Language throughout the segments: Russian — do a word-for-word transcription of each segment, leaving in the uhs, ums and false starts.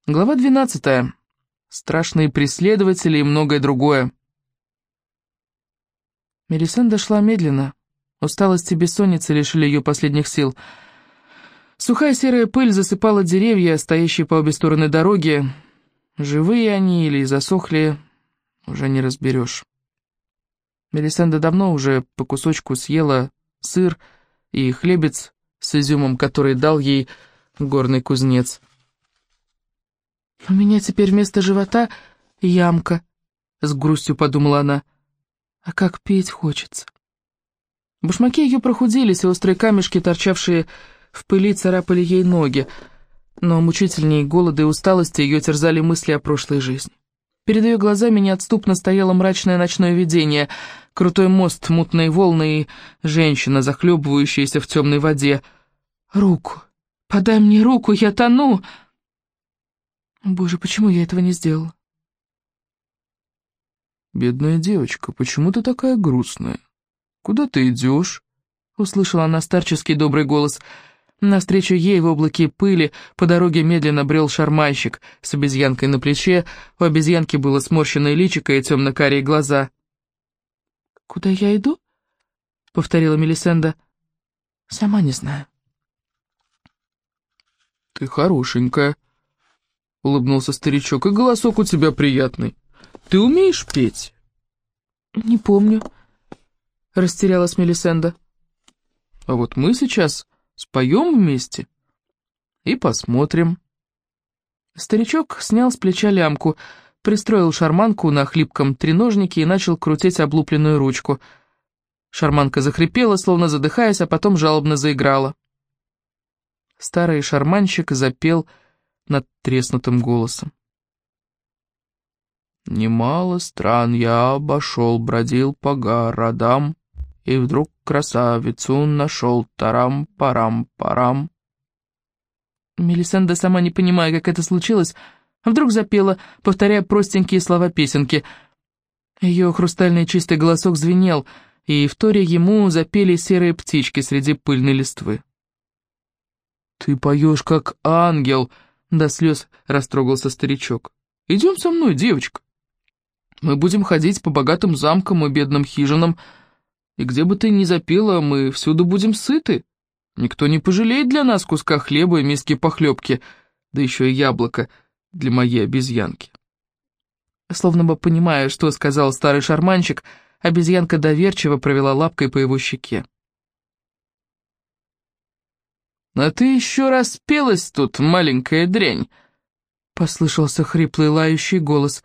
Глава двенадцатая. Страшные преследователи и многое другое. Мелисенда шла медленно. Усталость и бессонница лишили ее последних сил. Сухая серая пыль засыпала деревья, стоящие по обе стороны дороги. Живые они или засохли, уже не разберешь. Мелисенда давно уже по кусочку съела сыр и хлебец с изюмом, который дал ей горный кузнец. «У меня теперь вместо живота ямка», — с грустью подумала она. «А как петь хочется». Башмаки ее прохудились, и острые камешки, торчавшие в пыли, царапали ей ноги. Но мучительнее голода и усталости ее терзали мысли о прошлой жизни. Перед ее глазами неотступно стояло мрачное ночное видение. Крутой мост, мутные волны и женщина, захлебывающаяся в темной воде. «Руку! Подай мне руку, я тону!» Боже, почему я этого не сделала? «Бедная девочка, почему ты такая грустная? Куда ты идешь?» Услышала она старческий добрый голос. Навстречу ей в облаке пыли по дороге медленно брел шарманщик с обезьянкой на плече. У обезьянки было сморщенное личико и темно-карие глаза. «Куда я иду?» — повторила Мелисенда. «Сама не знаю». «Ты хорошенькая», — улыбнулся старичок, — «и голосок у тебя приятный. Ты умеешь петь?» «Не помню», — растерялась Мелисенда. «А вот мы сейчас споем вместе и посмотрим». Старичок снял с плеча лямку, пристроил шарманку на хлипком треножнике и начал крутить облупленную ручку. Шарманка захрипела, словно задыхаясь, а потом жалобно заиграла. Старый шарманщик запел над треснутым голосом. «Немало стран я обошел, бродил по городам, и вдруг красавицу нашел, тарам-парам-парам». Мелисенда, сама не понимая, как это случилось, вдруг запела, повторяя простенькие слова песенки. Ее хрустальный чистый голосок звенел, и вторя ему запели серые птички среди пыльной листвы. «Ты поешь, как ангел!» — до слез растрогался старичок. «Идем со мной, девочка. Мы будем ходить по богатым замкам и бедным хижинам, и где бы ты ни запела, мы всюду будем сыты. Никто не пожалеет для нас куска хлеба и миски похлебки, да еще и яблоко для моей обезьянки». Словно бы понимая, что сказал старый шарманщик, обезьянка доверчиво провела лапкой по его щеке. «А ты еще распелась тут, маленькая дрянь!» — послышался хриплый лающий голос.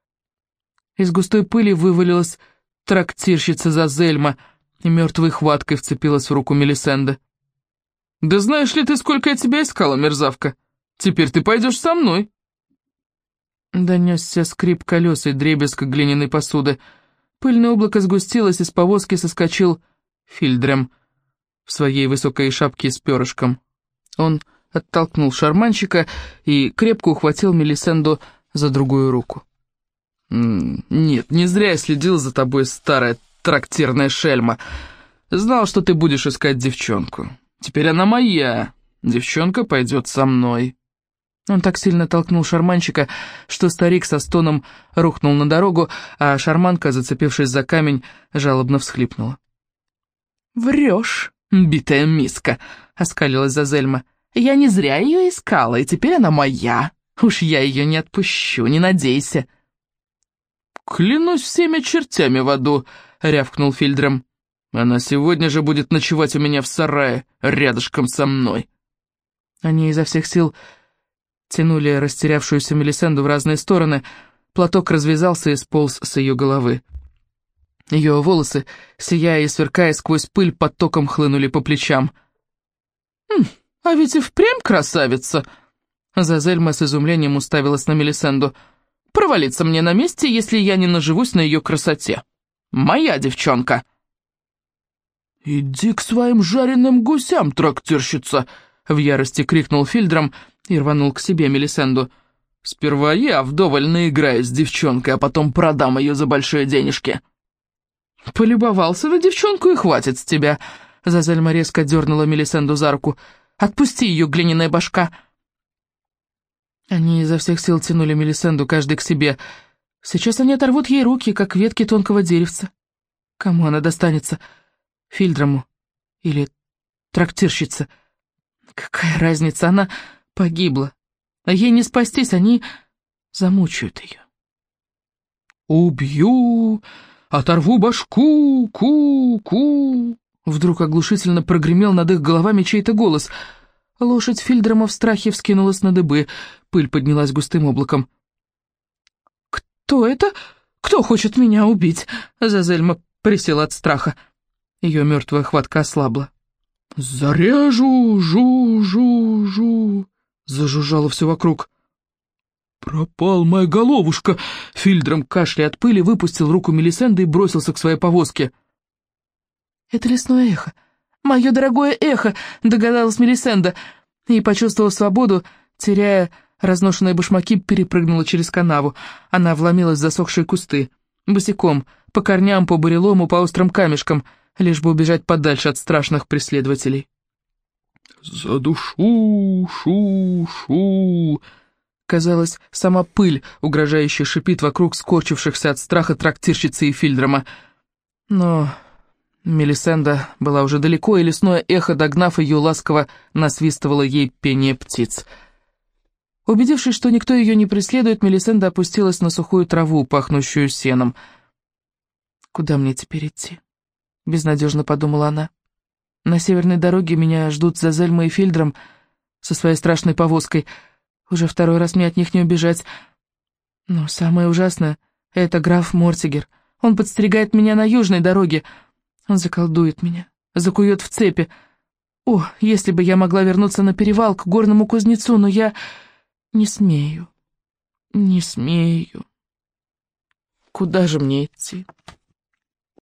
Из густой пыли вывалилась трактирщица Зазельма и мертвой хваткой вцепилась в руку Мелисенды. «Да знаешь ли ты, сколько я тебя искала, мерзавка? Теперь ты пойдешь со мной!» Донесся скрип колес и дребезг глиняной посуды. Пыльное облако сгустилось, из повозки соскочил Фильдрем в своей высокой шапке с перышком. Он оттолкнул шарманщика и крепко ухватил Мелисенду за другую руку. «Нет, не зря я следил за тобой, старая трактирная шельма. Знал, что ты будешь искать девчонку. Теперь она моя. Девчонка пойдет со мной». Он так сильно толкнул шарманщика, что старик со стоном рухнул на дорогу, а шарманка, зацепившись за камень, жалобно всхлипнула. «Врешь, битая миска», — оскалилась Зазельма. «Я не зря ее искала, и теперь она моя. Уж я ее не отпущу, не надейся». «Клянусь всеми чертями в аду», — рявкнул Фильдрем. «Она сегодня же будет ночевать у меня в сарае, рядышком со мной». Они изо всех сил тянули растерявшуюся Мелисенду в разные стороны. Платок развязался и сполз с ее головы. Ее волосы, сияя и сверкая сквозь пыль, потоком хлынули по плечам. «Хм, а ведь и впрямь красавица!» Зазельма с изумлением уставилась на Мелисенду. «Провалиться мне на месте, если я не наживусь на ее красоте. Моя девчонка!» «Иди к своим жареным гусям, трактирщица!» — в ярости крикнул Фильдром и рванул к себе Мелисенду. «Сперва я вдоволь наиграюсь с девчонкой, а потом продам ее за большие денежки». «Полюбовался на девчонку, и хватит с тебя!» Зазельма резко дернула Мелисенду за руку. «Отпусти ее, глиняная башка!» Они изо всех сил тянули Мелисенду, каждый к себе. Сейчас они оторвут ей руки, как ветки тонкого деревца. Кому она достанется? Фильдрому? Или трактирщице? Какая разница, она погибла. А ей не спастись, они замучают ее. «Убью! Оторву башку! Ку-ку!» Вдруг оглушительно прогремел над их головами чей-то голос. Лошадь Фильдрома в страхе вскинулась на дыбы, пыль поднялась густым облаком. «Кто это? Кто хочет меня убить?» Зазельма присела от страха. Ее мертвая хватка ослабла. «Зарежу! Жу-жу-жу!» Зажужжало все вокруг. «Пропал моя головушка!» Фильдром, кашляя от пыли, выпустил руку Мелисенды и бросился к своей повозке. «Это лесное эхо! Мое дорогое эхо!» — догадалась Мелисенда. И, почувствовав свободу, теряя разношенные башмаки, перепрыгнула через канаву. Она вломилась в засохшие кусты. Босиком, по корням, по бурелому, по острым камешкам, лишь бы убежать подальше от страшных преследователей. «За душу, шу-шу!» Казалось, сама пыль, угрожающе шипит вокруг скорчившихся от страха трактирщицы и Фильдрома. Но Мелисенда была уже далеко, и лесное эхо, догнав ее, ласково насвистывало ей пение птиц. Убедившись, что никто ее не преследует, Мелисенда опустилась на сухую траву, пахнущую сеном. «Куда мне теперь идти?» — безнадежно подумала она. «На северной дороге меня ждут Зазельма и Фильдром со своей страшной повозкой. Уже второй раз мне от них не убежать. Но самое ужасное — это граф Мортигер. Он подстерегает меня на южной дороге. Он заколдует меня, закует в цепи. О, если бы я могла вернуться на перевал к горному кузнецу, но я не смею, не смею. Куда же мне идти?»